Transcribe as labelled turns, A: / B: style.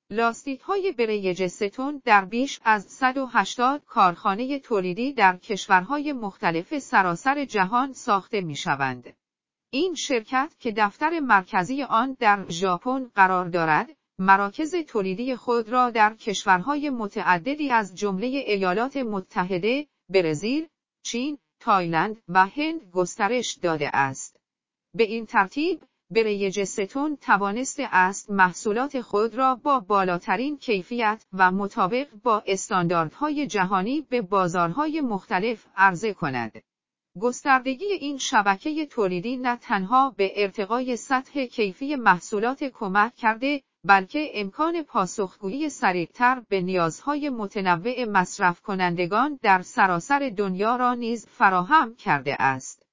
A: لاستیک‌های بریجستون در بیش از 180 کارخانه تولیدی در کشورهای مختلف سراسر جهان ساخته می‌شوند. این شرکت که دفتر مرکزی آن در ژاپن قرار دارد، مراکز تولیدی خود را در کشورهای متعددی از جمله ایالات متحده، برزیل، چین، تایلند و هند گسترش داده است. به این ترتیب، بریجستون توانسته است محصولات خود را با بالاترین کیفیت و مطابق با استانداردهای جهانی به بازارهای مختلف عرضه کند. گستردگی این شبکه تولیدی نه تنها به ارتقای سطح کیفی محصولات کمک کرده، بلکه امکان پاسخگویی سریعتر به نیازهای متنوع مصرف کنندگان در سراسر دنیا را نیز فراهم کرده است.